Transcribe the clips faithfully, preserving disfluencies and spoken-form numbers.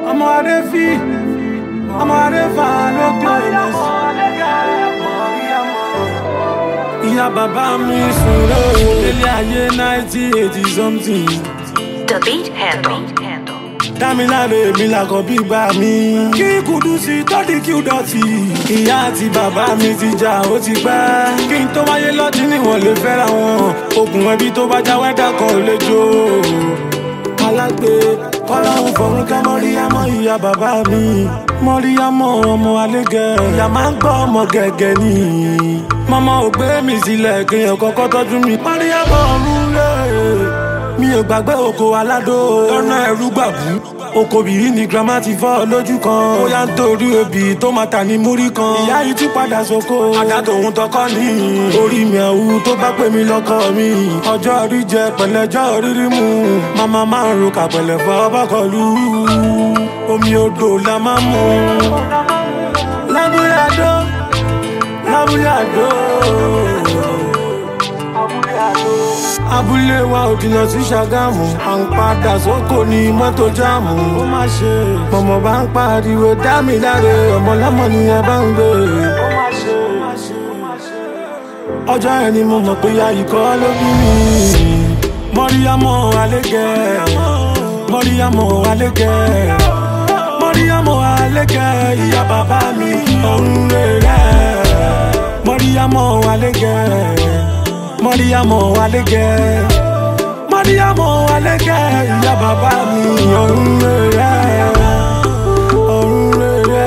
ọmọ adéfì ọmọ adéfà lókè lẹ́sìn. ìyá bàbá mi sùn lóò délé ayé nineteen eighty something. The Beat Handle. Dámiláre mi làkọ̀ bí gbà mí. Kí Kúdùsì tọ́dí kí ó dọ̀tí. Ìyá àti bàbá mi ti jà ó ti pẹ́. Kí n tó wáyé lọ́tí níwọ̀n lè fẹ́ra wọn. Okùn ẹbí tó bá já wẹ́dà kan ò lè jó. Alágbe kọ́láhùn fọ̀rún ká Mọ́ríyámọ́ ìyá bàbá mi. Mọ́ríyámọ́ ọmọ alégẹ̀. Ìyá máa ń gbọ́ ọmọ gẹ̀gẹ̀ ni. Mọ́mọ́ ò gbé mi sílẹ̀ kéèyàn kọ́kọ́ tọ́jú mi. Mọ́ríyámọ́ ọ̀run lé. Mi ò gbàgbé oko aládó lọ́nà ẹ̀rú gbàbú. Oko bìí ni grandma ti fọ́ lójú kan. Ó yá ń torí obì tó máa tà ní múrí kan. Ìyá yìí tún padà sóko. Àdá tòun tọkọ ní. Orí mi àwù tó bá pè mí lọ́kọ mi. Ọjọ́ orí jẹ pẹ̀lẹ́jọ́ rírí mu. Màmá máa ń ro kàpẹ̀lẹ̀ fọ́ bọ́kọ̀lù. Omi odò la máa ń mu. Lábúlé àdó, lábúlé àdó. Abúlé wa ò jìnnà sí Ṣàgámù. À ń padà sóko ní mọ́tò jáàmù. Ó má ṣe mọ̀mọ́ bá ń pariwo Dámiláre. Ọmọ lọ́mọ ni ẹ bá ń gbé. Ó má ṣe ọjọ́ yẹn ni mo mọ̀ pé ya ikọ́ ló bí mi. Mọ́ríyámọ́ alégẹ̀. Mọ́ríyámọ́ alégẹ̀. Mọ́ríyámọ́ alégẹ̀. Ìyá bàbá mi ọ̀run rere. Mọ́ríyámọ́ alégẹ̀. Mọ́ríyámọ́ alégẹ̀. Mọ́ríyámọ́ alégẹ̀. Ìyá bàbá mi ọ̀run rere. Ọ̀run rere.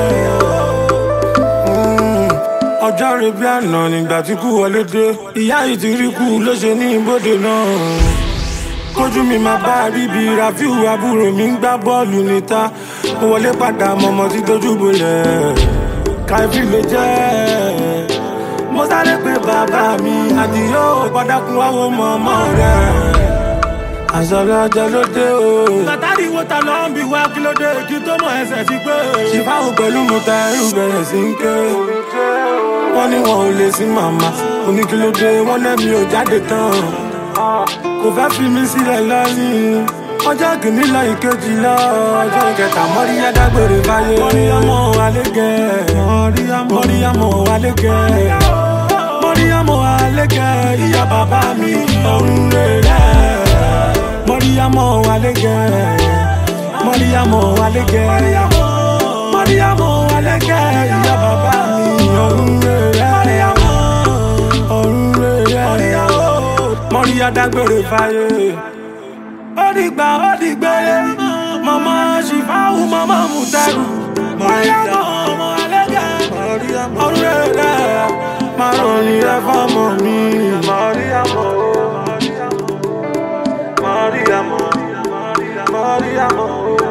Ọjọ́ rẹ̀ bí àná nígbà tí kú wọlé dé. Ìyá yìí ti rí kú ló ṣe ní ibodè náà. Kójú mi máa bá bíbí Rafiu àbúrò mi ń gbá bọ́ọ̀lù níta. Mo wọlé padà mọ̀mọ́ tí dojú bolẹ̀. Káfí ló jẹ́. Mo sáré pé bàbá mi Àdìó gbọ́dákun wáwo mọ̀mọ́ rẹ̀. Àṣọ̀rọ̀ ọjọ́ ló dé o. Látàrí wo ta lọ ń bi wá kí ló dé kí tó mọ̀ ẹsẹ̀ sí pé. Ṣìfáwò pẹ̀lú mo ta ẹrù bẹ̀rẹ̀ sí ń ké. Wọ́n ní wọn ò lè sí màmá. Oní kí ló dé wọ́n lẹ́mi ò jáde tán. Kò fẹ́ fi mí sílẹ̀ lọ́yìn. Ọjọ́ kìíní lọ ìkejì lọ. Ọjọ́ kẹta Mọ́ríyá dágbére fáyé. Mọ́ríyámọ́ alégẹ̀. Mọ́ríyámọ́ alégẹ̀. Mọ́ríyámọ́ alégẹ̀. Ìyá bàbá mi ọ̀run rere. Mọ́ríyámọ́ alégẹ̀. Mọ́ríyámọ́ alégẹ̀. Mọ́ríyámọ́ alégẹ̀. Ìyá bàbá mi ọ̀run rere. Ọ̀run rere. Mọ́ríyá dágbére fáyé. Ó dìgbà ó dìgbére. Màmá Ṣìfáwù màmá Mùtẹ́rù. Mọ́ríyámọ́ ọmọ alégẹ̀. Ọ̀run rere. Máa ràn ní ẹ fọ́mọ mi. Mọ́ríyámọ́ Mọ́ríyámọ́ Mọ́ríyámọ́ Mọ́ríyámọ́.